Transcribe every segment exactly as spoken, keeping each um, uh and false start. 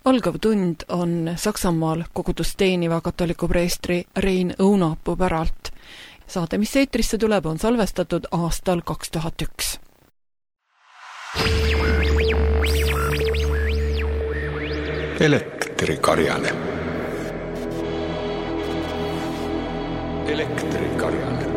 Algav tund on Saksamaal kogudust teeniva katoliku preestri Rein Õunapuu päralt. Saade, mis eetrisse tuleb, on salvestatud aastal kaks tuhat üks. Elektrikarjane. Elektrikarjane.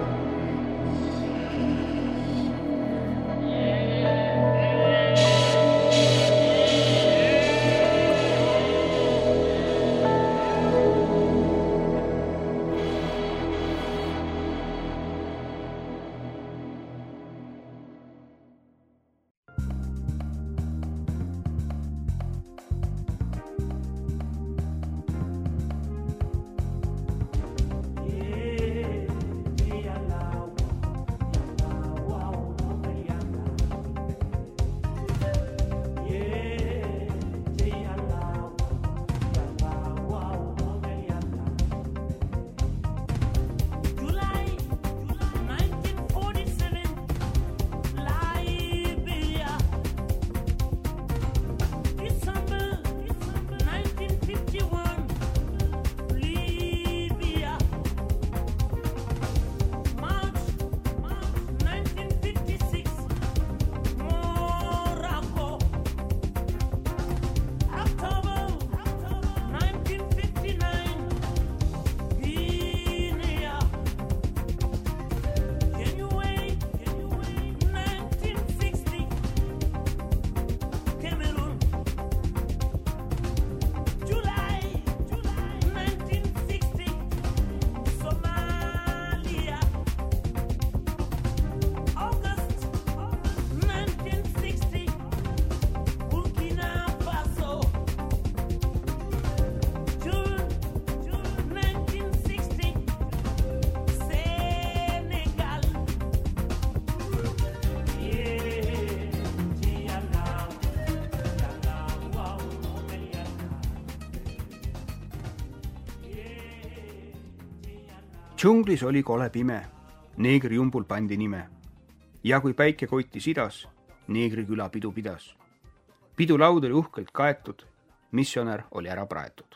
Džunglis oli kole pime, neegri jumbul pandi nime. Ja kui päike kotti sidas, neegri küla pidu pidas. Pidu laud oli uhkelt kaetud, missionär oli ära praetud.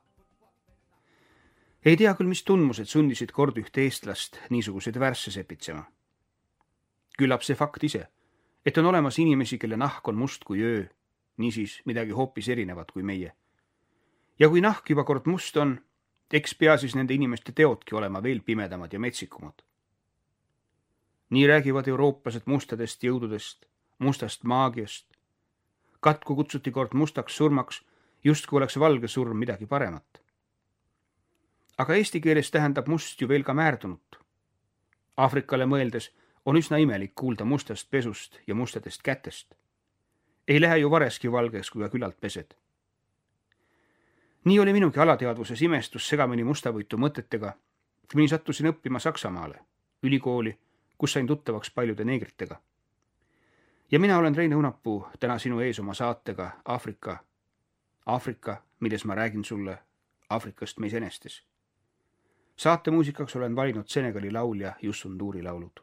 Ei tea küll, mis tundmused sundisid kord ühte eestlast niisuguseid värsse sepitsema. Küllap see fakt ise, et on olemas inimesi, kelle nahk on must kui öö, niisiis midagi hoopis erinevat kui meie. Ja kui nahk juba kord must on, eks pea siis nende inimeste teodki olema veel pimedamad ja metsikumad. Nii räägivad eurooplased mustadest jõududest, mustast maagiast. Katku kutsuti kord mustaks surmaks, just kui oleks valge surm midagi paremat. Aga eesti keeles tähendab must ju veel ka määrdunud. Afrikale mõeldes on üsna imelik kuulda mustast pesust ja mustadest kätest. Ei lähe ju vareski valgeks, kui ka küllalt pesed. Nii oli minugi alateadvuses imestus segamini mustavõitu mõtetega, kuni sattusin õppima Saksamaale, ülikooli, kus sain tuttavaks paljude neegritega. Ja mina olen Rein Õunapuu, täna sinu ees oma saatega Afrika, Afrika, milles ma räägin sulle Afrikast meis enestes. Saate muusikaks olen valinud Senegali laulja Youssou N'Douri laulud.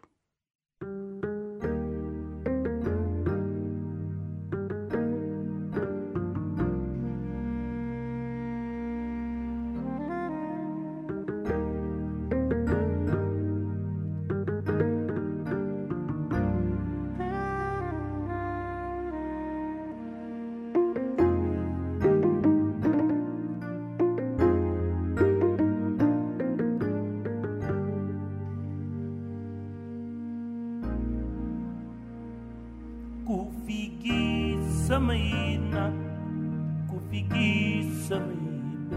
Samina, kufiki samina,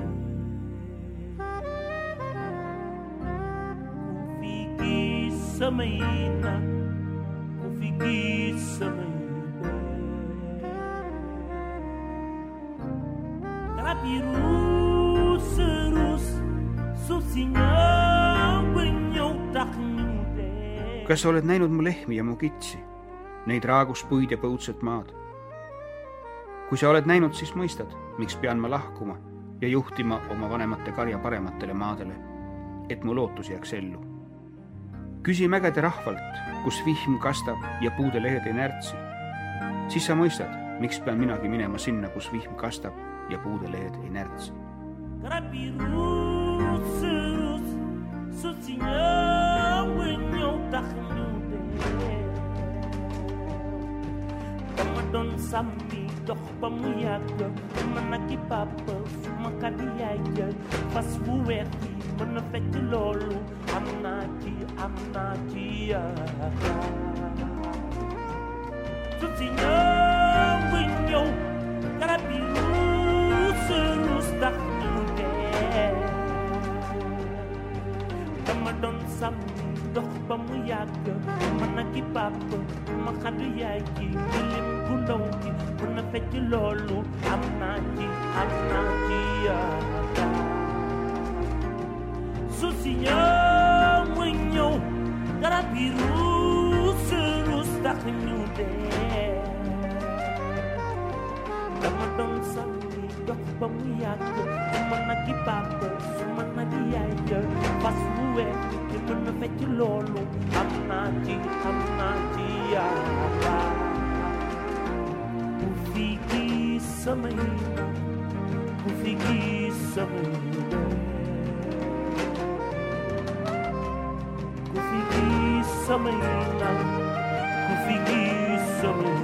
kufiki samina, kufiki samina. Rapiru serus, susinyam brinyaw taknde. Kas sa oled näinud mu lehmi ja mu kitsi, neid raaguspuid ja põudset maad? Kui sa oled näinud, siis mõistad, miks pean ma lahkuma ja juhtima oma vanemate karja parematele maadele, et mu lootus jääks ellu. Küsi mägede rahvalt, kus vihm kastab ja puude lehed ei närtsi. Siis sa mõistad, miks pean minagi minema sinna, kus vihm kastab ja puude lehed ei närtsi. Karapirus, rus, sutsinya wenyo takhnu de. Dama doon sàmmi dox ba mu yàgg man ak i papa suma kàddu yaay jël fas bu weex bi mën na fekk loolu am naa ci am naa ci yaakaar su si ñëw bu ñëw garab yi ruus ruus tax ñu dee dama doon sàmmi dox ba mu yàgg man ak i papa ma kàddu yaay ji lim gu ndaw gi mën na fekk loolu am naa ci am naa ci yaakaar su si ñëw muy ñëw garab yi ruus ruus tax ñu dee dama doon sànni dox ba mu yàgg man ak i papa su ma na di yaay jël fas bu weex gi mën na fekk loolu am naa ci am naa ci yaakaar ku fi gis samay ku fi gis samay ku fi gis samay nag ku fi gis samay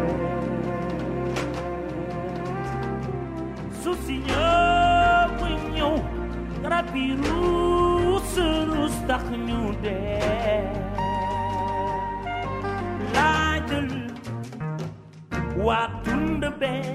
su si ñëw muy ñëw garab yi ruus ruus tax ñu dee laajal waa tund bee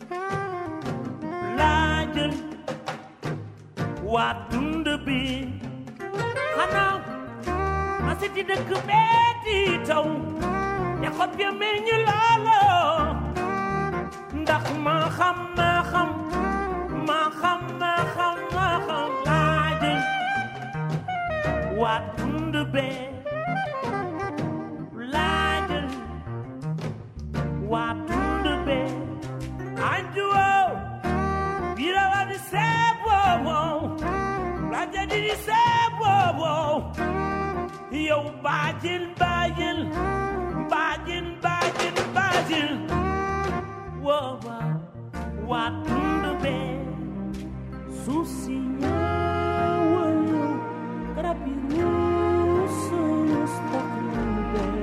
laajal waa tund bi xanaa ma siti dëkk bee di taw ya xob ya meññ loolo ndax ma xam ma xam ma xam ma xam ma xam laajal waa tund bee laajal waa tund bee anjuwo birawa di seebowo raja di di seebowo yow baajil baajil baajil baajil baajil wow waa tund bee suuf si ñaawalu garab yi ruus ruus tax ñu dee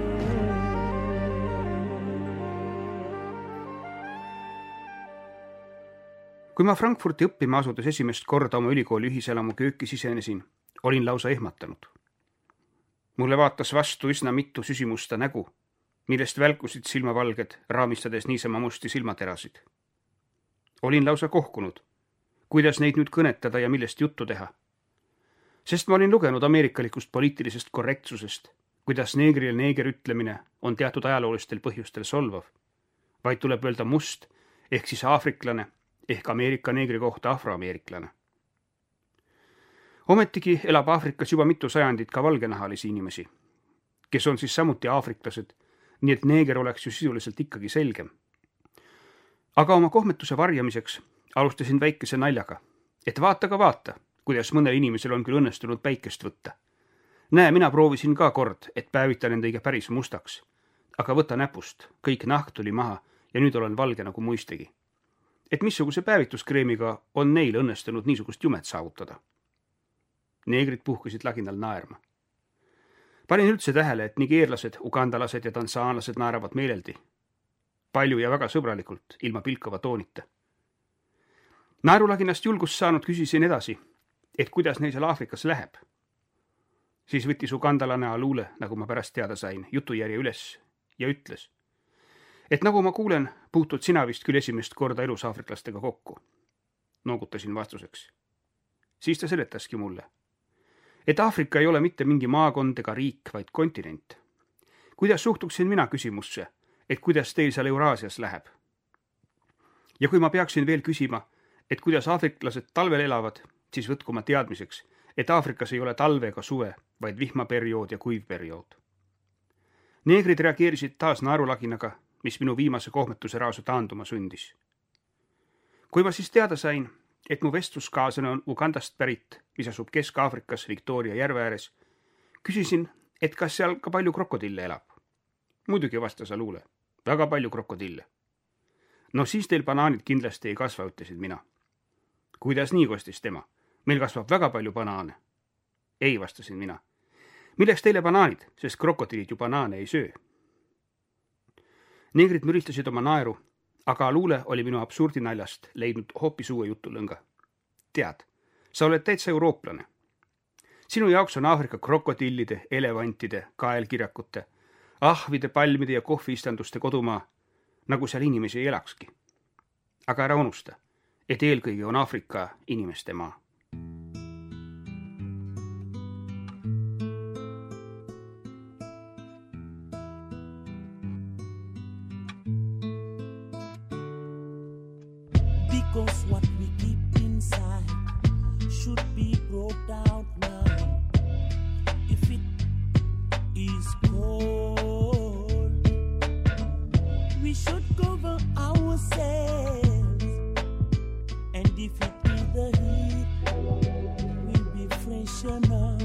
kui ma Frankfurti õppima asudes esimest korda oma ülikooli ühiselamu kööki sisenesin, olin lausa ehmatanud. Mulle vaatas vastu üsna mitu süsimusta nägu, millest välkusid silmavalged, raamistades niisama musti silmaterasid. Olin lausa kohkunud, kuidas neid nüüd kõnetada ja millest juttu teha. Sest ma olin lugenud ameerikalikust poliitilisest korrektsusest, kuidas neegrile neeger ütlemine on teatud ajaloolistel põhjustel solvav, vaid tuleb öelda must ehk siis aafriklane ehk Ameerika neegri kohta afroameeriklane. Ometigi elab Aafrikas juba mitu sajandit ka valgenahalisi inimesi, kes on siis samuti aafriklased, nii et neeger oleks ju sisuliselt ikkagi selgem. Aga oma kohmetuse varjamiseks alustasin väikese naljaga, et vaata ka vaata, kuidas mõnel inimesel on küll õnnestunud päikest võtta. Näe, mina proovisin ka kord, et päevitan endaiga päris mustaks, aga võta näpust, kõik nahk tuli maha ja nüüd olen valge nagu muistegi. Et missuguse päevituskreemiga on neil õnnestunud niisugust jumet saavutada. Neegrid puhkasid laginal naerma. Panin üldse tähele, et nigeerlased, ugandalased ja tansaanlased naeravad meeleldi. Palju ja väga sõbralikult, ilma pilkava toonita. Naerulaginast julgust saanud küsisin edasi, et kuidas neil seal Aafrikas läheb. Siis võttis ugandalane Aluule, nagu ma pärast teada sain, jutujärje üles ja ütles, et nagu ma kuulen, puutud sina vist küll esimest korda elus aafriklastega kokku. Noogutasin vastuseks. Siis ta seletaski mulle, et Aafrika ei ole mitte mingi maakond ega riik, vaid kontinent. Kuidas suhtuksin mina küsimusse, et kuidas teil seal Euraasias läheb? Ja kui ma peaksin veel küsima, et kuidas aafriklased talvel elavad, siis võtku ma teadmiseks, et Aafrikas ei ole talve ega suve, vaid vihmaperiood ja kuivperiood. Neegrid reageerisid taas naerulaginaga, mis minu viimase kohmetuse raasu taanduma sündis. Kui ma siis teada sain, et mu vestluskaaslane on Ugandast pärit, mis asub Kesk-Aafrikas Victoria järve ääres, küsisin, et kas seal ka palju krokodille elab. Muidugi vastas Aluule, väga palju krokodille. no siis teil banaanid kindlasti ei kasva, ütlesid mina. Kuidas nii, kostis tema? Meil kasvab väga palju banaane. Ei, vastasin mina. Milleks teile banaanid, sest krokodillid ju banaane ei söö? Neegrid müristasid oma naeru, aga Luule oli minu absurdinaljast leidnud hoopis uue jutulõnga. Tead, sa oled täitsa eurooplane. Sinu jaoks on Aafrika krokodillide, elevantide, kaelkirjakute, ahvide, palmide ja kohviistanduste kodumaa, nagu seal inimesi ei elakski. Aga ära unusta, et eelkõige on Aafrika inimeste maa. Because what we keep inside should be brought out now. If it is cold, we should cover ourselves. And if it be the heat, we'll be freshen up.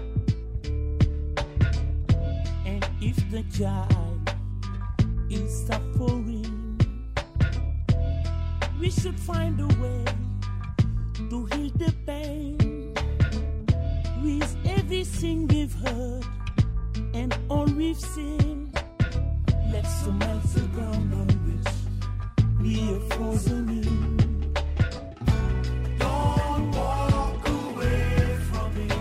And if the child is suffering, we should find a way to heal the pain with everything we've heard and all we've seen. Let's melt the ground on which we are frozen in. Don't walk away from it.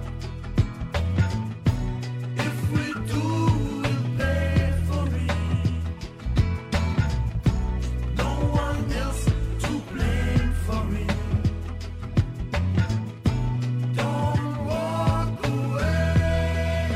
If we do, we'll pay for it. No one else to blame for it. Don't walk away.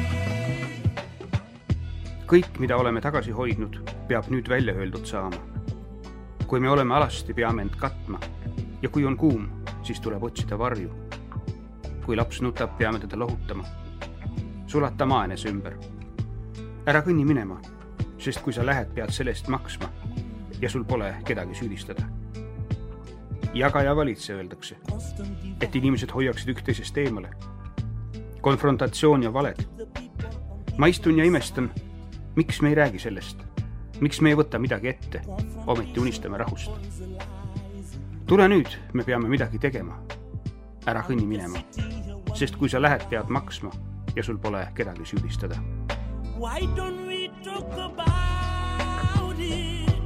Kõik, mida oleme tagasi hoidnud, peab nüüd välja öeldud saama. Kui me oleme alasti, peame end katma. Ja kui on kuum, siis tuleb otsida varju. Kui laps nutab, peame teda lohutama. Sulata maa enese ümber. Ära kõnni minema, sest kui sa lähed, pead sellest maksma ja sul pole kedagi süüdistada. Jaga ja valitse, öeldakse, et inimesed hoiaksid üksteisest eemale. Konfrontatsioon ja valed. Ma istun ja imestan, miks me ei räägi sellest? Miks me ei võta midagi ette? Ometi unistame rahust. Tule nüüd, me peame midagi tegema. Ära kõnni minema, sest kui sa lähed, pead maksma ja sul pole kedagi süüdistada. Why don't we talk about it?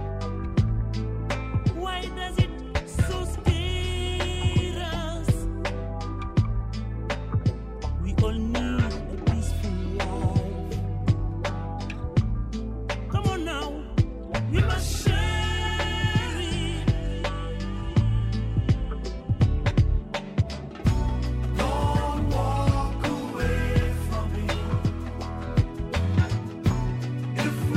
Why does it so scare us? We all need a peaceful life. Come on now, we must share it. Don't walk away from it. If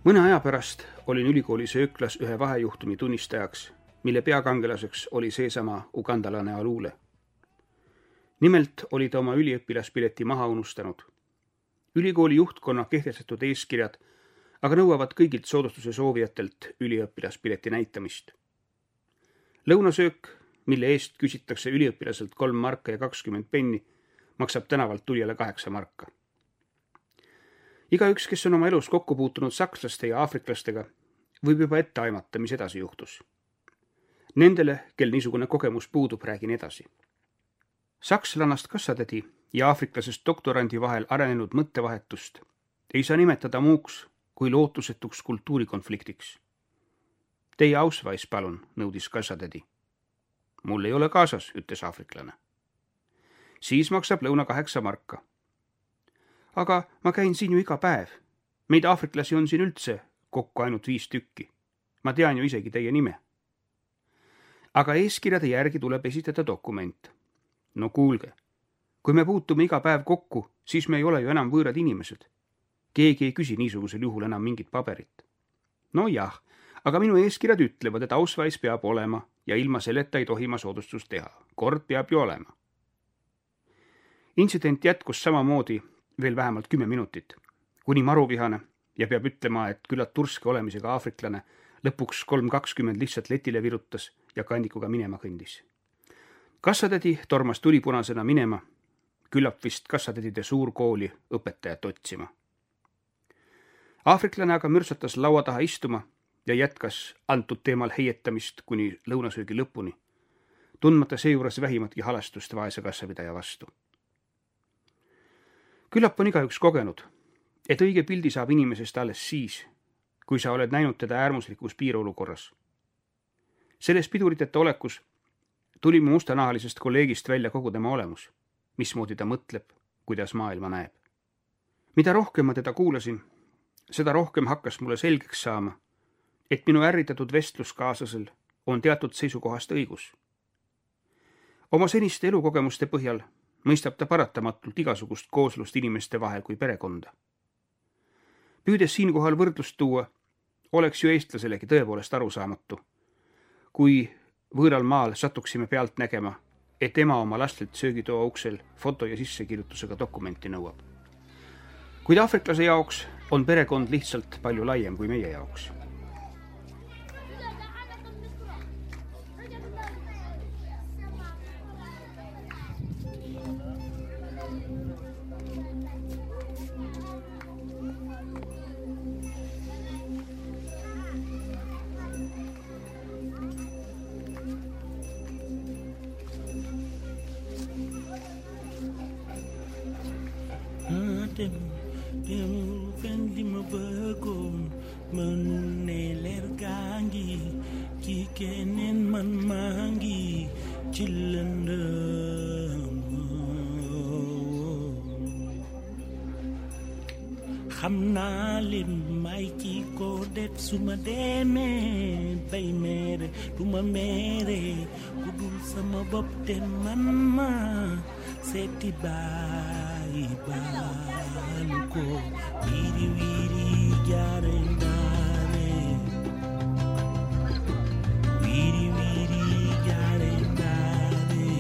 Mõne aja pärast olin ülikooli sööklas ühe vahejuhtumi tunnistajaks, mille peakangelaseks oli seesama ugandalane Alule. Nimelt oli ta oma üliõpilaspileti maha unustanud. Ülikooli juhtkonna kehtestatud eeskirjad aga nõuavad kõigilt soodustuse soovijatelt üliõpilaspileti näitamist. Lõunasöök, mille eest küsitakse üliõpilaselt kolm marka ja kakskümmend penni, maksab tänavalt tulijale kaheksa marka. Igaüks, kes on oma elus kokku puutunud sakslaste ja aafriklastega, võib juba ette aimata, mis edasi juhtus. Nendele, kel niisugune kogemus puudub, räägin edasi. Sakslannast kassatädi ja aafriklasest doktorandi vahel arenenud mõttevahetust ei saa nimetada muuks kui lootusetuks kultuurikonfliktiks. Teie Ausweis, palun, nõudis kassatädi. Mul ei ole kaasas, ütles aafriklane. Siis maksab lõuna kaheksa marka. Aga ma käin siin ju iga päev. Meid aafriklasi on siin üldse kokku ainult viis tükki. Ma tean ju isegi teie nime. Aga eeskirjade järgi tuleb esitada dokument. No kuulge, kui me puutume iga päev kokku, siis me ei ole ju enam võõrad inimesed. Keegi ei küsi niisugusel juhul enam mingit paberit. No jah, aga minu eeskirjad ütlevad, et Ausweis peab olema ja ilma selleta ei tohi ma soodustust teha. Kord peab ju olema. Intsident jätkus samamoodi veel vähemalt kümme minutit, kuni maruvihane ja peab ütlema, et küllalt turske olemisega aafriklane lõpuks kolm kakskümmend lihtsalt letile virutas ja kandikuga minema kõndis. Kassatädi tormas tulipunasena minema, küllap vist kassatädide suurkooli õpetajat otsima. Aafriklane aga mürsatas laua taha istuma ja jätkas antud teemal heietamist kuni lõunasöögi lõpuni, tundmata seejuures vähimatki halastust vaese kassapidaja vastu. Küllap on igaüks kogenud, et õige pildi saab inimesest alles siis, kui sa oled näinud teda äärmuslikus piirolukorras. Selles piduriteta olekus tuli mu mustanahalisest kolleegist välja kogu tema olemus, mismoodi ta mõtleb, kuidas maailma näeb. Mida rohkem ma teda kuulasin, seda rohkem hakkas mulle selgeks saama, et minu ärritatud vestluskaaslasel on teatud seisukohast õigus. Oma seniste elukogemuste põhjal mõistab ta paratamatult igasugust kooslust inimeste vahel kui perekonda. Püüdes siinkohal võrdlust tuua, oleks ju eestlaselegi tõepoolest arusaamatu, kui võõral maal satuksime pealt nägema, et ema oma lastelt söögitoa uksel foto ja sissekirjutusega dokumenti nõuab. Kuid aafriklase jaoks on perekond lihtsalt palju laiem kui meie jaoks. Dem fen li ma bëggoon mënu ne leer gaa ngi ci keneen man maa ngi ci lëndëm xam naa leen may ci ko def su ma demee bay mere du ma mere ku dul sama bopp te man ma seeti baay baalu ko wiri wiri jaare ndaare wiri wiri jaare ndaare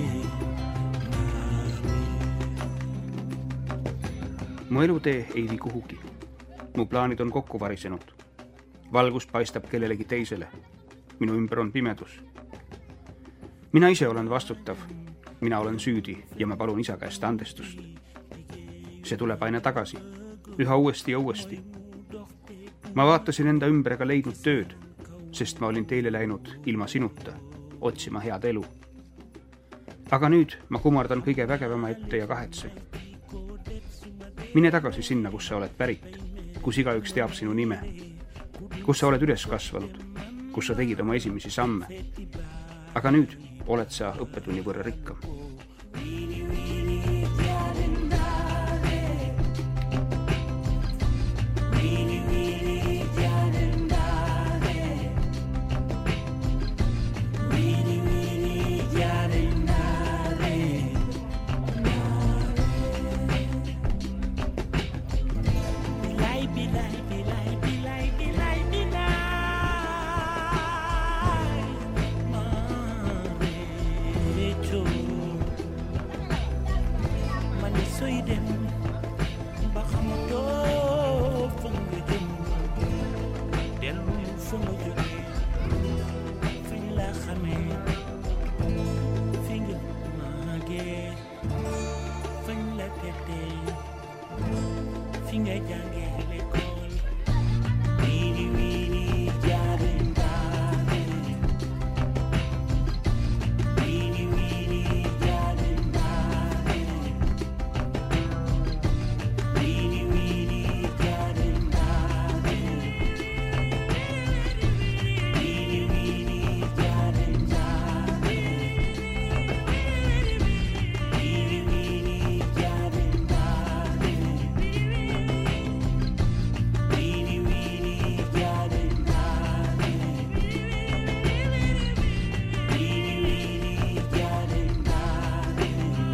Mu elutee ei vii kuhugi. Mu plaanid on kokku varisenud. Valgus paistab kellelegi teisele. Minu ümber on pimedus. Mina ise olen vastutav. Mina olen süüdi ja ma palun isa käest andestust. See tuleb aina tagasi, üha uuesti ja uuesti. Ma vaatasin enda ümber ega leidnud tööd, sest ma olin teile läinud ilma sinuta, otsima head elu. Aga nüüd ma kumardan kõige vägevama ette ja kahetse. Mine tagasi sinna, kus sa oled pärit, kus igaüks teab sinu nime, kus sa oled üles kasvanud, kus sa tegid oma esimesi samme. Aga nüüd oled sa õppetunni võrra rikkam. Bilai, bilai, bilai, bilai, bilai. sooy dem ba xamatoo fa nga jëm dellu fa nga jógee fiñ la xamee fi nga màggee fañ la tettee fi nga jàngee l'école wiiri wiiri jaare ndaare wiiri wiiri jaare ndaare wiiri wiiri jaare ndaare wiiri wiiri jaare ndaare wiiri wiiri jaare ndaare wiiri wiiri jaare ndaare wiiri wiiri jaare ndaare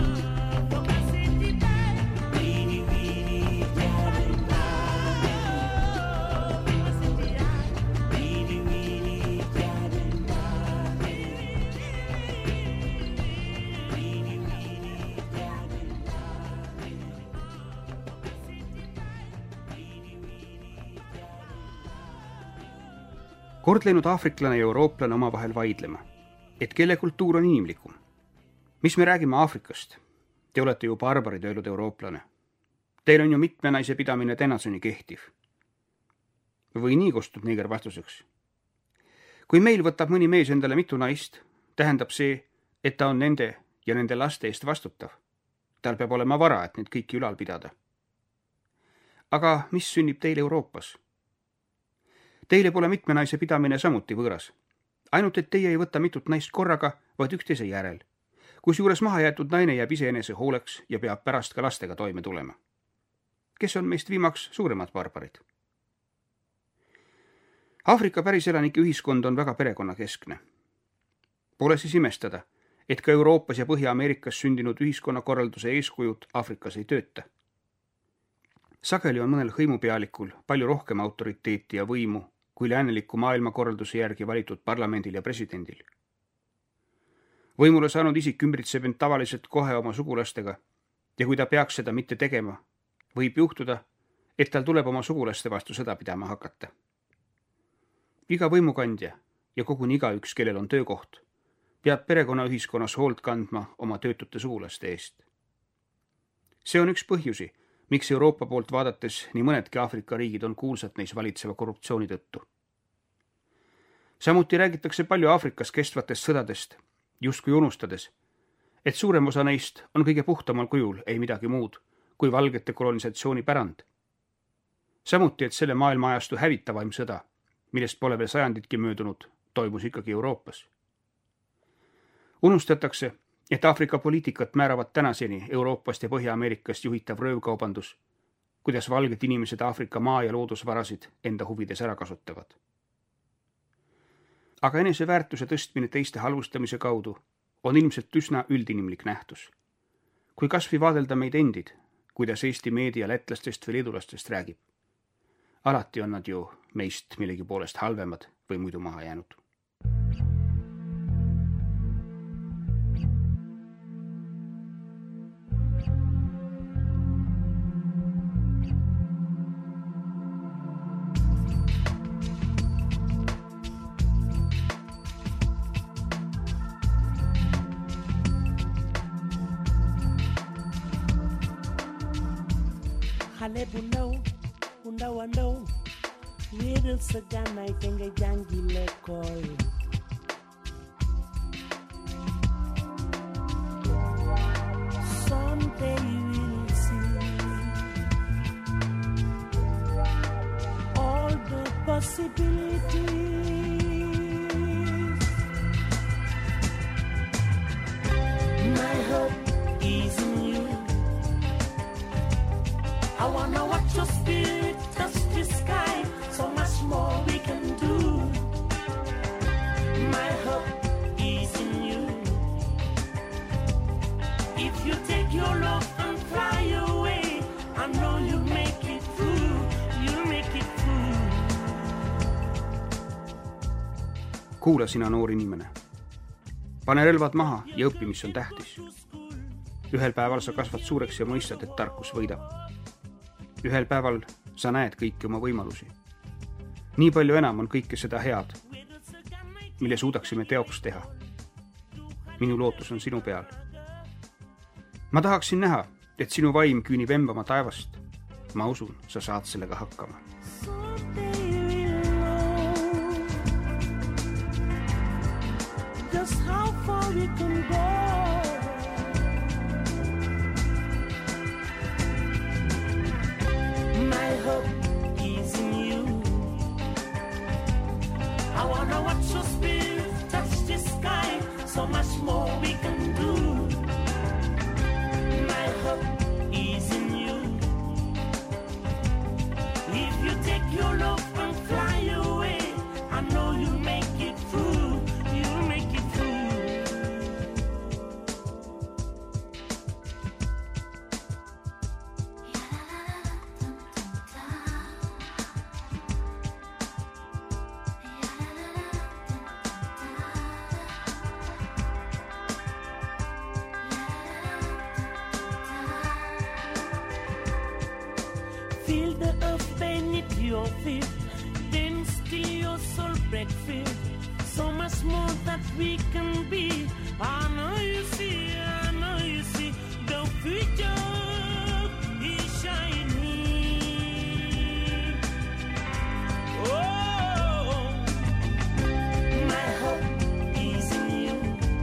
wiiri wiiri jaare ndaare wiiri wiiri jaare ndaare wiiri wiiri jaare kord läinud aafriklane ja eurooplane omavahel vaidlema, et kelle kultuur on inimlikum. Mis me räägime Aafrikast? Te olete ju barbarid, öelnud eurooplane. Teil on ju mitme naise pidamine tänaseni kehtiv. Või nii, kostub neeger vastuseks. Kui meil võtab mõni mees endale mitu naist, tähendab see, et ta on nende ja nende laste eest vastutav. Tal peab olema vara, et neid kõiki ülal pidada. Aga mis sünnib teil Euroopas? Teile pole mitme naise pidamine samuti võõras. Ainult, et teie ei võta mitut naist korraga, vaid üksteise järel. Kus juures maha jäetud naine jääb iseenese hooleks ja peab pärast ka lastega toime tulema. Kes on meist viimaks suuremad barbarid? Aafrika päriselanike ühiskond on väga perekonnakeskne. Pole siis imestada, et ka Euroopas ja Põhja-Ameerikas sündinud ühiskonnakorralduse eeskujud Aafrikas ei tööta. Sageli on mõnel hõimupealikul palju rohkem autoriteeti ja võimu kui lääneliku maailmakorralduse järgi valitud parlamendil ja presidendil. Võimule saanud isik ümbritseb end tavaliselt kohe oma sugulastega ja kui ta peaks seda mitte tegema, võib juhtuda, et tal tuleb oma sugulaste vastu sõda pidama hakata. Iga võimukandja ja koguni igaüks, kellel on töökoht, peab perekonnaühiskonnas hoolt kandma oma töötute sugulaste eest. See on üks põhjusi, miks Euroopa poolt vaadates nii mõnedki Aafrika riigid on kuulsad neis valitseva korruptsiooni tõttu. Samuti räägitakse palju Aafrikas kestvatest sõdadest, justkui unustades, et suurem osa neist on kõige puhtamal kujul ei midagi muud kui valgete kolonisatsiooni pärand. Samuti, et selle maailma ajastu hävitavaim sõda, millest pole veel sajanditki möödunud, toimus ikkagi Euroopas. Unustatakse, et Aafrika poliitikat määravad tänaseni Euroopast ja Põhja-Ameerikast juhitav röövkaubandus, kuidas valged inimesed Aafrika maa- ja loodusvarasid enda huvides ära kasutavad. Aga enese väärtuse tõstmine teiste halvustamise kaudu on ilmselt üsna üldinimlik nähtus. Kui kasvõi vaadelda meid endid, kuidas Eesti meedia lätlastest või leedulastest räägib, alati on nad ju meist millegi poolest halvemad või muidu maha jäänud. xale bu ndaw bu ndaw a ndaw wéeral sa gànnaay te nga jàngi l'école someday you will see all the possibilities. My hope is in you. I wanna watch your spirit touch the sky. So much more we can do. My hope is in you. If you take your love and fly away, I know you make it through. You make it through. Kuula sina noor inimene. Pane relvad maha ja õpi, mis on tähtis. ühel päeval sa kasvad suureks ja mõistad, et tarkus võidab. Ühel päeval sa näed kõiki oma võimalusi. Nii palju enam on kõike seda head, mille suudaksime teoks teha. Minu lootus on sinu peal. Ma tahaksin näha, et sinu vaim küünib embama taevast. Ma usun, sa saad sellega hakkama. Just how far we can go. My hope is in you. I wanna watch your spirit touch the sky. So much more we can do. My hope is in you. If you take your love and fly away, I know you'll make it through. You'll make it through. Feel the earth beneath your feet, then still your soul break free. So much more that we can be. I know you see, I know you see, the future is shining. Oh, my hope is in you.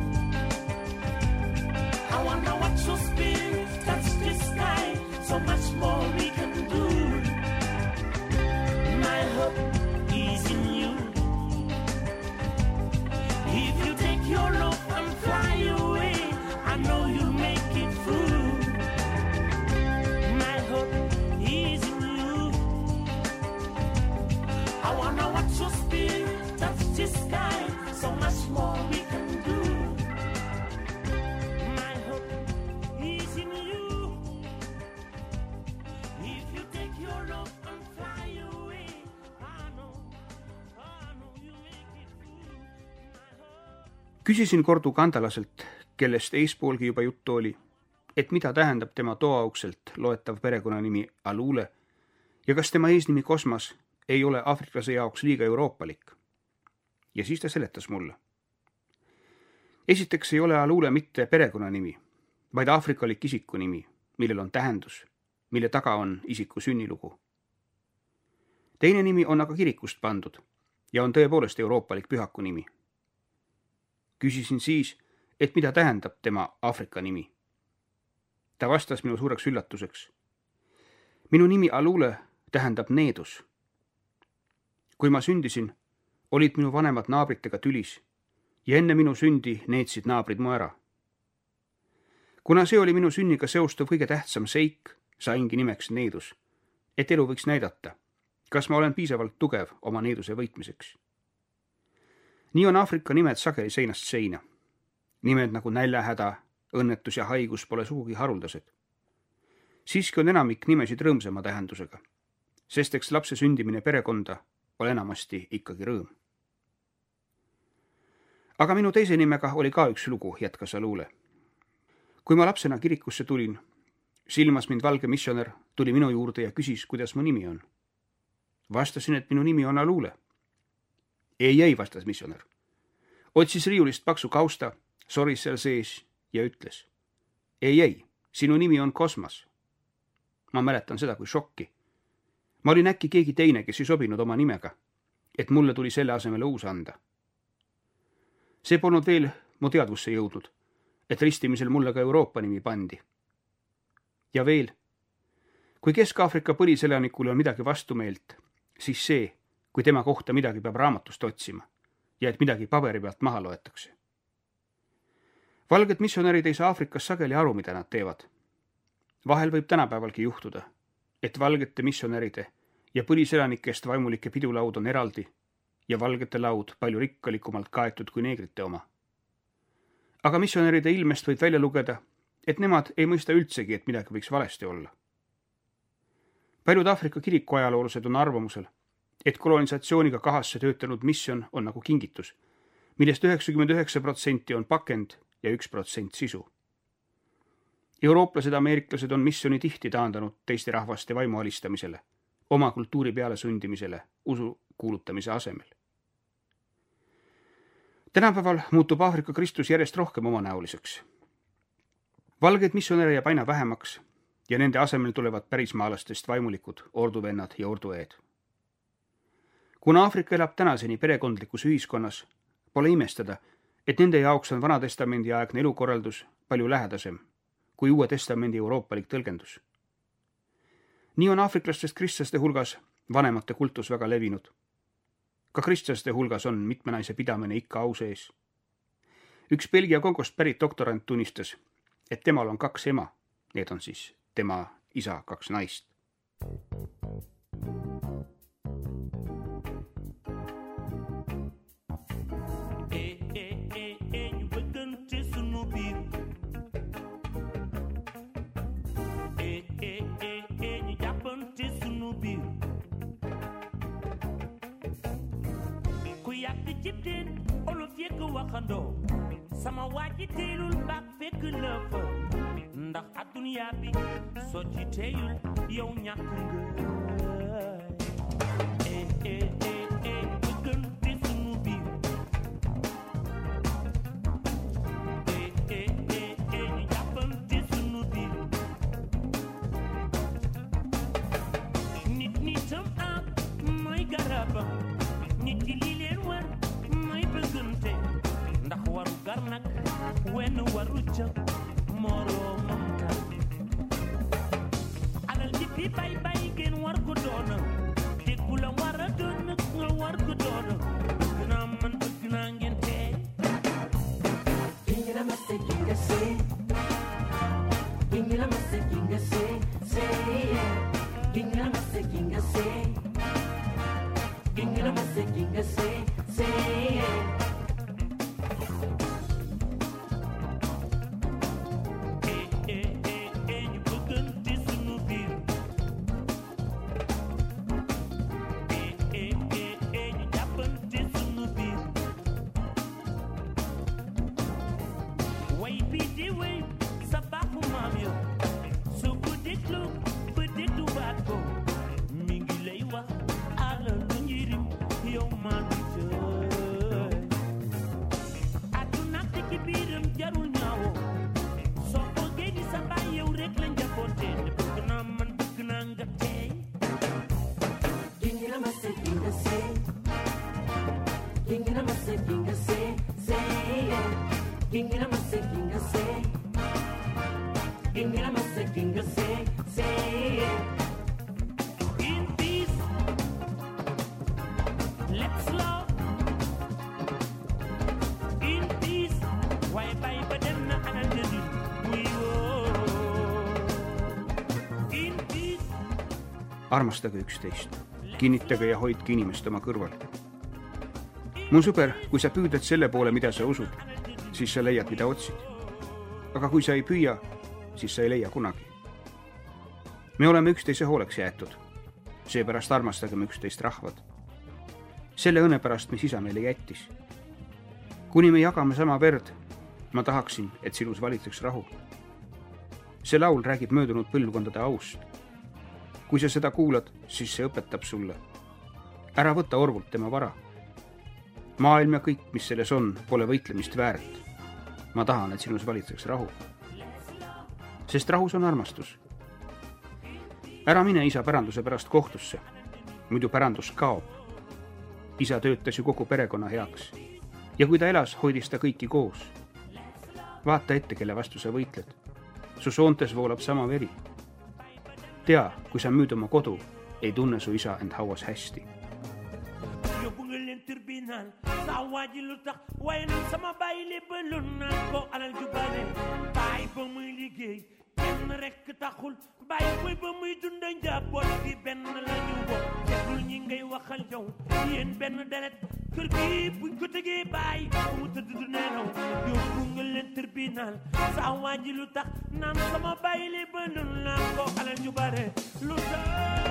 I wanna watch your spirit touch the sky. So much more we can do. My hope is in you. If you take your love and fly away, I know you'll make it through. My hope is in you. I wanna watch your spirit touch the sky. So much more we can do. My hope is in you. If you take your love and fly away, I know, I know you make it through. My hope. Küsisin Kordu kandalaselt, kellest eespoolgi juba juttu oli, et mida tähendab tema toaukselt loetav perekonnanimi Alule ja kas tema eesnimi Kosmas ei ole aafriklase jaoks liiga euroopalik. Ja siis ta seletas mulle. Esiteks ei ole Alule mitte perekonnanimi, vaid aafrikalik isikunimi, millel on tähendus, mille taga on isiku sünnilugu. Teine nimi on aga kirikust pandud ja on tõepoolest euroopalik pühaku nimi. Küsisin siis, et mida tähendab tema Aafrika nimi. Ta vastas minu suureks üllatuseks. Minu nimi Alule tähendab needus. Kui ma sündisin, olid minu vanemad naabritega tülis ja enne minu sündi needsid naabrid mu ära. Kuna see oli minu sünniga seostuv kõige tähtsam seik, saingi nimeks needus, et elu võiks näidata, kas ma olen piisavalt tugev oma needuse võitmiseks. Nii on Aafrika nimed sageli seinast seina. Nimed nagu näljahäda, õnnetus ja haigus pole sugugi haruldased. Siiski on enamik nimesid rõõmsama tähendusega, sest eks lapse sündimine perekonda ole enamasti ikkagi rõõm. Aga minu teise nimega oli ka üks lugu, jätkas Alule. Kui ma lapsena kirikusse tulin, silmas mind valge missioner tuli minu juurde ja küsis, kuidas mu nimi on. Vastasin, et minu nimi on Alule. Ei, ei, vastas missioner. Otsis riiulist paksu kausta, soris seal sees ja ütles. Ei, ei, sinu nimi on Kosmas. Ma mäletan seda kui šokki. Ma olin äkki keegi teine, kes ei sobinud oma nimega, et mulle tuli selle asemele uus anda. See polnud veel mu teadvusse jõudnud, et ristimisel mulle ka Euroopa nimi pandi. Ja veel, kui Kesk-Aafrika põliselanikule on midagi vastumeelt, siis see, kui tema kohta midagi peab raamatust otsima ja et midagi paberi pealt maha loetakse. Valged missionärid ei saa Aafrikas sageli aru, mida nad teevad. Vahel võib tänapäevalgi juhtuda, et valgete missionäride ja põliselanikest vaimulike pidulaud on eraldi ja valgete laud palju rikkalikumalt kaetud kui neegrite oma. Aga missionäride ilmest võib välja lugeda, et nemad ei mõista üldsegi, et midagi võiks valesti olla. Paljud Aafrika kirikuajaloolased on arvamusel, et kolonisatsiooniga kahasse töötanud misjon on nagu kingitus, millest üheksakümmend üheksa protsenti on pakend ja üks protsent sisu. Eurooplased, ameeriklased on missiooni tihti taandanud teiste rahvaste vaimu alistamisele, oma kultuuri peale sundimisele, usu kuulutamise asemel. Tänapäeval muutub Aafrika kristlus järjest rohkem omanäoliseks. Valgeid missionäre jääb aina vähemaks ja nende asemel tulevad pärismaalastest vaimulikud orduvennad ja ordueed. Kuna Aafrika elab tänaseni perekondlikus ühiskonnas, pole imestada, et nende jaoks on Vanatestamendi aegne elukorraldus palju lähedasem kui Uue Testamendi euroopalik tõlgendus. Nii on aafriklastest kristlaste hulgas vanemate kultus väga levinud. Ka kristlaste hulgas on mitme naise pidamine ikka au sees. Üks Belgia Kongost pärit doktorant tunnistas, et temal on kaks ema, need on siis tema isa kaks naist. waxandoo sama waaji teelul baak fekk la fa ndax adduna bi soo ci teeyul yow ñàkk nga eh eh eh eh bëggante sunu biir eh eh eh eh ñu jàppante sunu biir nit nitam am mooy garabam nit ki li leen war mooy bëggante ndax waru gar nag wenn waru ca moroomam ka alal ji fi bay bay ngeen war ko doona te ku la war a doon nga war ko doona bëgg naa man bëgg naa ngeen tee Kinga ma se kinga se Kinga ma se kinga se se Kinga ma se kinga se Kinga ma se kinga se se Armastage üksteist, kinnitage ja hoidke inimest oma kõrval. Mu sõber, kui sa püüdad selle poole, mida sa usud, siis sa leiad, mida otsid. Aga kui sa ei püüa, siis sa ei leia kunagi. Me oleme üksteise hooleks jäetud. Seepärast armastagem üksteist rahvad. Selle õnne pärast, mis isa meile jättis. Kuni me jagame sama verd, ma tahaksin, et sinus valitseks rahu. See laul räägib möödunud põlvkondade aust. Kui sa seda kuulad, siis see õpetab sulle. Ära võta orvult tema vara. Maailm ja kõik, mis selles on, pole võitlemist väärt. Ma tahan, et sinus valitseks rahu. Sest rahus on armastus. Ära mine isa päranduse pärast kohtusse. Muidu pärandus kaob. Isa töötas ju kogu perekonna heaks. Ja kui ta elas, hoidis ta kõiki koos. Vaata ette, kelle vastu sa võitled. Su soontes voolab sama veri. Tea, kui sa müüd oma kodu, ei tunne su isa end hauas hästi. Yóbbu nga leen tribunal saa waaji lu tax waaye nag sama bàyyi li ba lu naan ko alal ju bare bàyyi ba muy liggéey kenn rekk taxul bàyyi koy ba muy dunda njaboot gi benn la ñu bokk seetul ñi ngay waxal yow yéen benn deret kër gi buñ ko tegee bàyyi mu tëdd du nelaw yóbbu nga leen tribunal saa waaji lu tax naan sama bàyyi li ba lu naan ko alal ju bare lu tax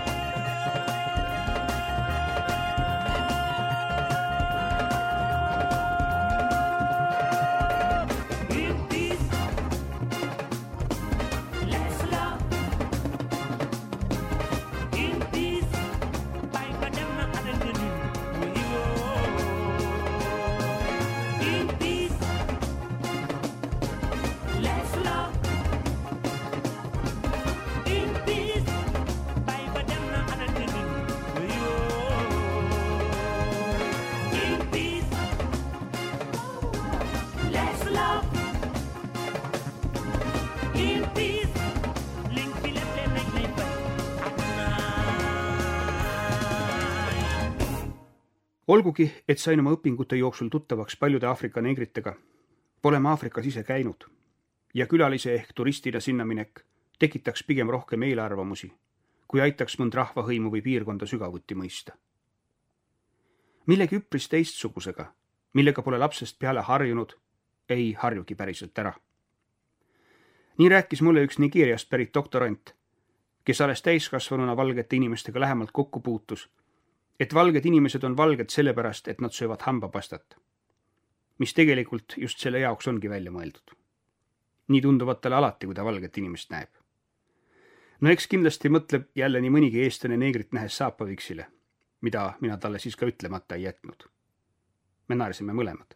Olgugi, et sain oma õpingute jooksul tuttavaks paljude Aafrika neegritega, pole ma Aafrikas ise käinud ja külalise ehk turistina sinna minek tekitaks pigem rohkem eelarvamusi, kui aitaks mõnd rahvahõimu või piirkonda sügavuti mõista. Millegi üpris teistsugusega, millega pole lapsest peale harjunud, ei harjugi päriselt ära. Nii rääkis mulle üks Nigeeriast pärit doktorant, kes alles täiskasvanuna valgete inimestega lähemalt kokku puutus, et valged inimesed on valged sellepärast, et nad söövad hambapastat, mis tegelikult just selle jaoks ongi välja mõeldud. Nii tunduvad talle alati, kui ta valget inimest näeb. No eks kindlasti mõtleb jälle nii mõnigi eestlane neegrit nähes saapaviksile, mida mina talle siis ka ütlemata ei jätnud. Me naersime mõlemad.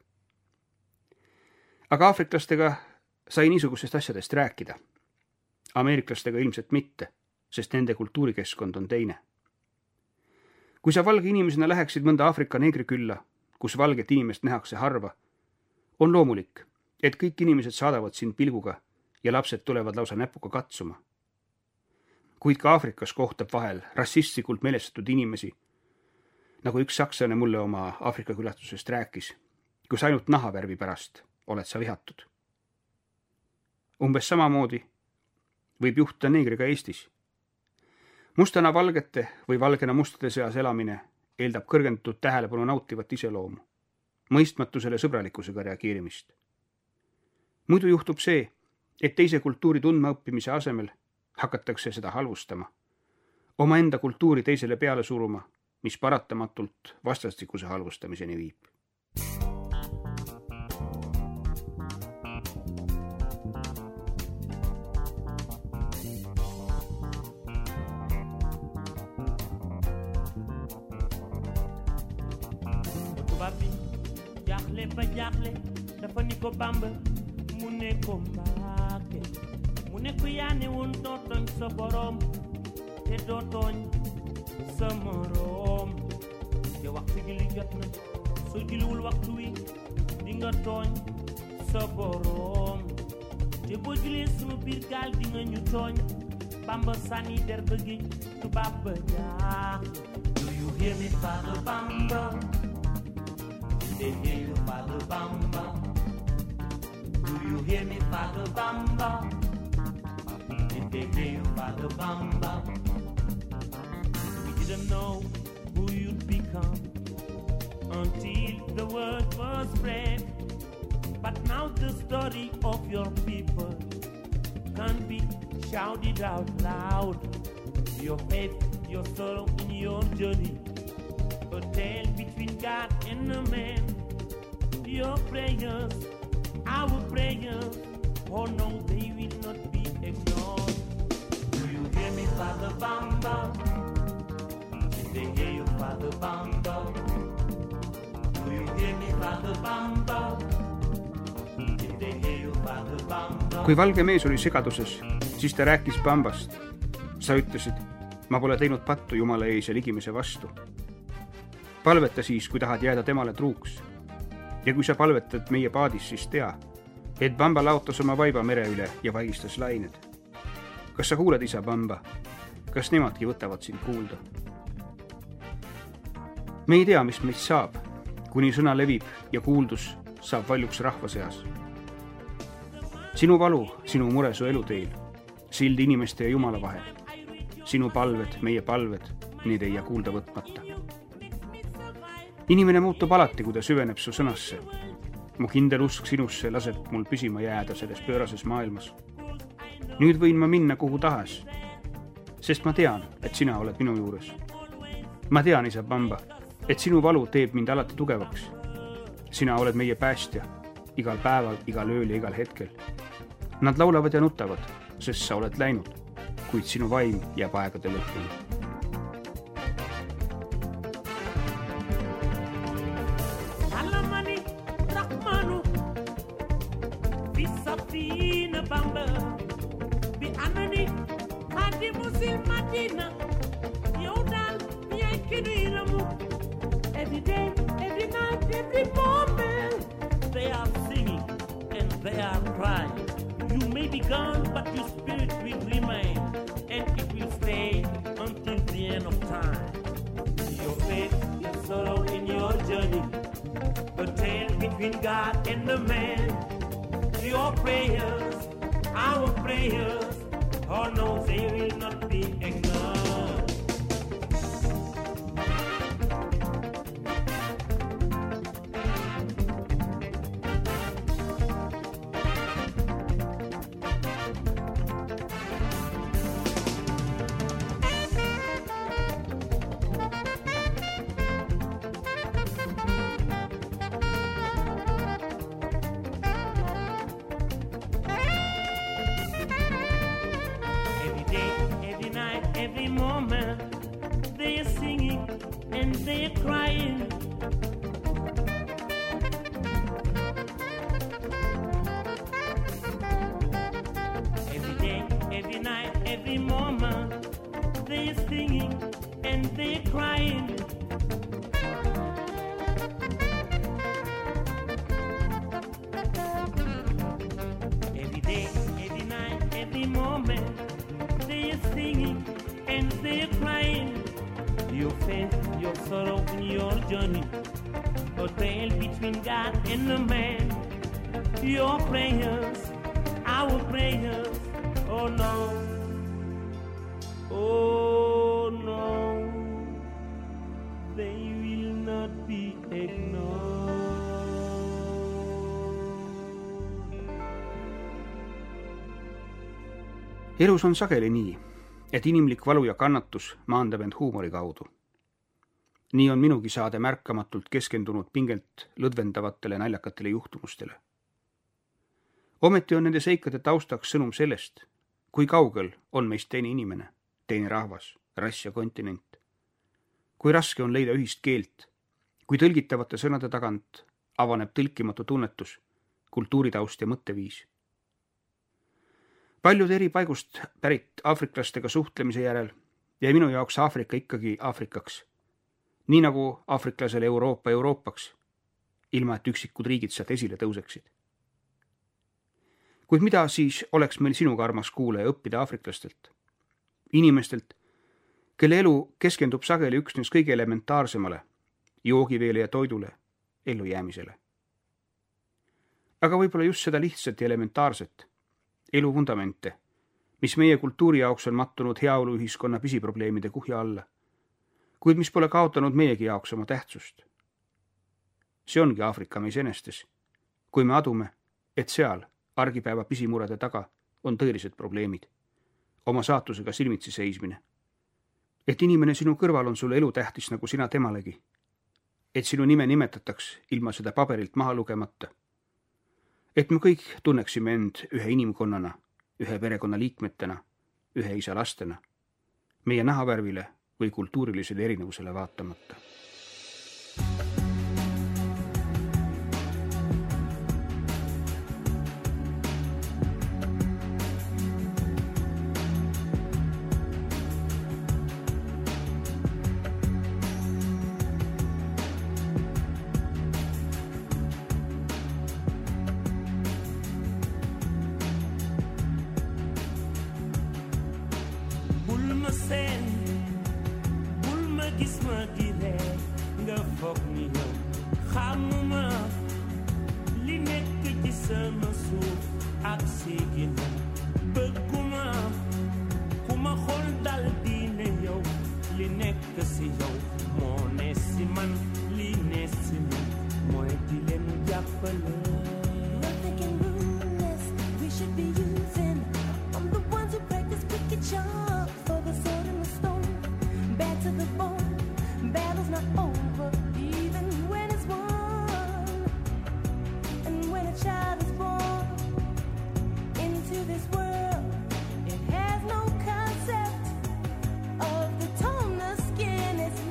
Aga aafriklastega sai niisugusest asjadest rääkida. Ameeriklastega ilmselt mitte, sest nende kultuurikeskkond on teine. Kui sa valge inimesena läheksid mõnda Aafrika neegri külla, kus valget inimest nähakse harva, on loomulik, et kõik inimesed saadavad sind pilguga ja lapsed tulevad lausa näpuga katsuma. Kuid ka Aafrikas kohtab vahel rassistlikult meelestatud inimesi, nagu üks sakslane mulle oma Aafrika külastusest rääkis, kus ainult nahavärvi pärast oled sa vihatud. Umbes samamoodi võib juhtuda neegriga Eestis. Mustana valgete või valgena mustade seas elamine eeldab kõrgendatud tähelepanu nautivat iseloomu, mõistmatusele sõbralikkusega reageerimist. Muidu juhtub see, et teise kultuuri tundma õppimise asemel hakatakse seda halvustama, oma enda kultuuri teisele peale suruma, mis paratamatult vastastikuse halvustamiseni viib. Babi, jaaxle ba jaaxle dafa ni ko Bamba mu ne ko Mbaake mu ne ko yaa ne woon doo tooñ sa borom te doo tooñ sa morom te waxtu gi li jot na soo julliwul waxtu wi di nga tooñ sa borom te boo jullee sunu biir gaal di nga ñu tooñ Bamba sànni der ba géej tubaab ba jaaxle. Do you hear me, Father Bamba? They hear you, Father Bamba. Do you hear me, Father Bamba? Did they hear you, Father Bamba? We didn't know who you'd become until the word was spread. But now the story of your people can be shouted out loud. Your faith, your sorrow in your journey, a tale between God and a man. Your prayers, our prayers, oh no, they will not be ignored. Do you hear me, Father Bamba? Did they hear you, Father Bamba? Do you hear me, Father Bamba? Did they hear you, Father Bamba? Kui valge mees oli segaduses, siis ta rääkis Bambast. Sa ütlesid, ma pole teinud pattu Jumala ees ja ligimise vastu. Palveta siis, kui tahad jääda temale truuks. Ja kui sa palvetad meie paadis, siis tea, et Bamba laotas oma vaiba mere üle ja vaigistas lained. Kas sa kuuled, isa Bamba? Kas nemadki võtavad sind kuulda? Me ei tea, mis meist saab, kuni sõna levib ja kuuldus saab valjuks rahva seas. Sinu valu, sinu mure su eluteel, sild inimeste ja Jumala vahel. Sinu palved, meie palved, need ei jää kuulda võtmata. Inimene muutub alati, kui ta süveneb su sõnasse. Mu kindel usk sinusse laseb mul püsima jääda selles pöörases maailmas. Nüüd võin ma minna kuhu tahas, sest ma tean, et sina oled minu juures. Ma tean, isa Bamba, et sinu valu teeb mind alati tugevaks. Sina oled meie päästja, igal päeval, igal ööl ja igal hetkel. Nad laulavad ja nutavad, sest sa oled läinud, kuid sinu vaim jääb aegade lõpuni. Bamba, bi anani, hadi musil madina, yodal, yay kidiramu. Every day, every night, every moment, they are singing and they are crying. You may be gone, but your spirit will remain, and it will stay until the end of time. Your faith, your sorrow in your between God and the man. Your prayers, our prayers, oh no, they will not be ignored. Every moment they are singing and they are crying. Every day, every night, every moment they are singing and they are crying. Every day, every night, every moment they are singing and they're crying. Your faith, your sorrow, and your journey, a tale between God and the man. Your prayers, our prayers, oh no, oh no, they will not be ignored. Elus on sageli nii, et inimlik valu ja kannatus maandab end huumori kaudu. Nii on minugi saade märkamatult keskendunud pingelt lõdvendavatele naljakatele juhtumustele. Ometi on nende seikade taustaks sõnum sellest, kui kaugel on meist teine inimene, teine rahvas, rass ja kontinent. Kui raske on leida ühist keelt, kui tõlgitavate sõnade tagant avaneb tõlkimatu tunnetus, kultuuritaust ja mõtteviis. Paljude eri paigust pärit aafriklastega suhtlemise järel jäi minu jaoks Aafrika ikkagi Aafrikaks, nii nagu aafriklasele Euroopa Euroopaks, ilma et üksikud riigid sealt esile tõuseksid. Kuid mida siis oleks meil sinuga, armas kuulaja, õppida aafriklastelt? Inimestelt, kelle elu keskendub sageli üksnes kõige elementaarsemale, joogiveele ja toidule, ellujäämisele. Aga võib-olla just seda lihtsat ja elementaarset, elu vundamente, mis meie kultuuri jaoks on mattunud heaoluühiskonna pisiprobleemide kuhja alla, kuid mis pole kaotanud meiegi jaoks oma tähtsust. See ongi Aafrika meis enestes, kui me adume, et seal argipäeva pisimurede taga on tõelised probleemid, oma saatusega silmitsi seismine. Et inimene sinu kõrval on sulle elu tähtis nagu sina temalegi, et sinu nime nimetataks ilma seda paberilt maha lugemata, et me kõik tunneksime end ühe inimkonnana, ühe perekonna liikmetena, ühe isa lastena, meie nahavärvile või kultuurilisele erinevusele vaatamata. Gis ma di ree nga foog ni yow xamuma li nekk ci sama suuf ak séegina bëgguma ku ma xool dal di ne yow li nekk si yow moo ne si man li ne si man mooy di leen jàppale. Nothing can ruin this. We should be using. I'm the ones who practice wicked sharp for the sword and the stone. Bad to the bone. Battle's not over, even when it's won. And when a child is born into this world, it has no concept of the tone the skin is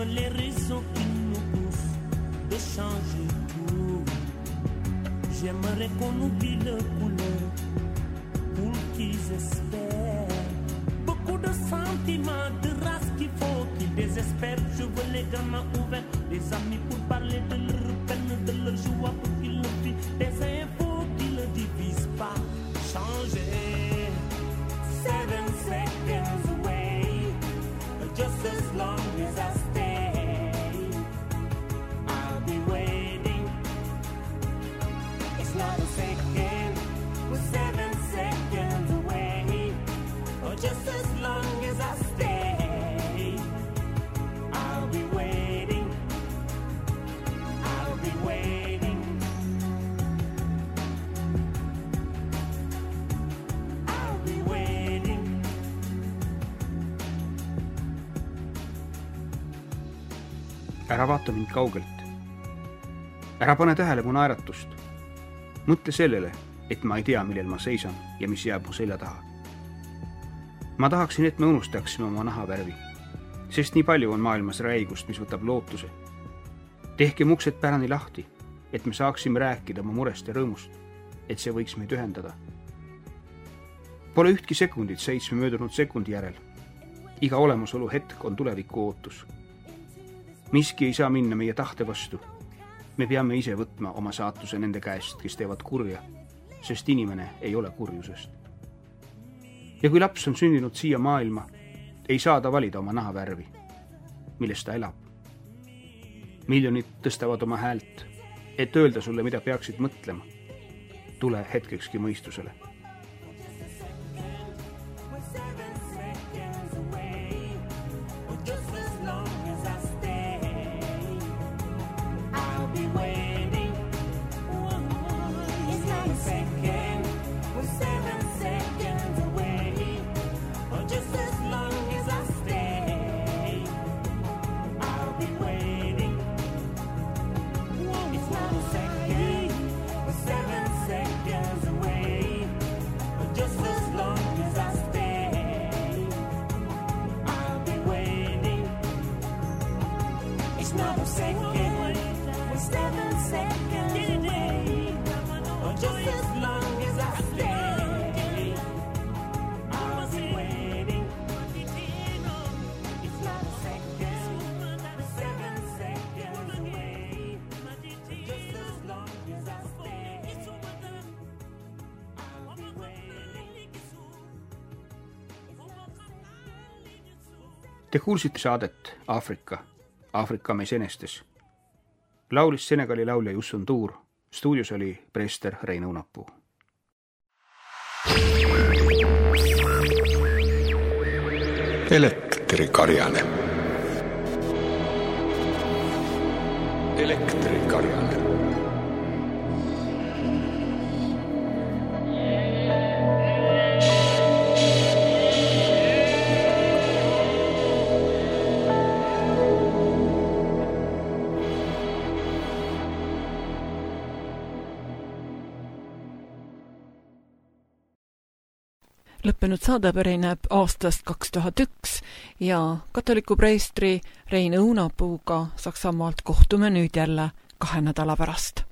connaître les raisons qui nous poussent de changer tout. J'aimerais qu'on oublie le couleur pour qu'ils espèrent. Beaucoup de sentiments, de race qu'il faut qu'ils désespèrent. Je veux les gamins ouverts, des amis pour parler de leur peine, de leur joie pour qu'ils le vivent. Des infos qui ne divisent pas, changer. Seven seconds away, just as long as I stay, I'll be waiting. It's not a second, we're seven seconds away, or just as long as I stay, I'll be waiting, I'll be waiting, I'll be waiting. Ära vaata mind kaugelt. Ära pane tähele mu naeratust. Mõtle sellele, et ma ei tea, millel ma seisan ja mis jääb mu selja taha. Ma tahaksin, et me unustaksime oma nahavärvi, sest nii palju on maailmas räigust, mis võtab lootuse. Tehke uksed pärani lahti, et me saaksime rääkida oma murest ja rõõmust, et see võiks meid ühendada. Pole ühtki sekundit seitsme möödunud sekundi järel. Iga olemasolu hetk on tuleviku ootus. Miski ei saa minna meie tahte vastu. Me peame ise võtma oma saatuse nende käest, kes teevad kurja, sest inimene ei ole kurjusest. Ja kui laps on sündinud siia maailma, ei saa ta valida oma nahavärvi, milles ta elab. Miljonid tõstavad oma häält, et öelda sulle, mida peaksid mõtlema. Tule hetkekski mõistusele. Te kuulsite saadet Aafrika, Aafrika mees enestes. Laulis Senegali laulja Youssou N'Dour, stuudios oli preester Rein Õunapuu. Elektrikarjane. Elektrikarjane. Lõppenud saade pärineb aastast kaks tuhat üks ja katoliku preestri Rein Õunapuuga Saksamaalt kohtume nüüd jälle kahe nädala pärast.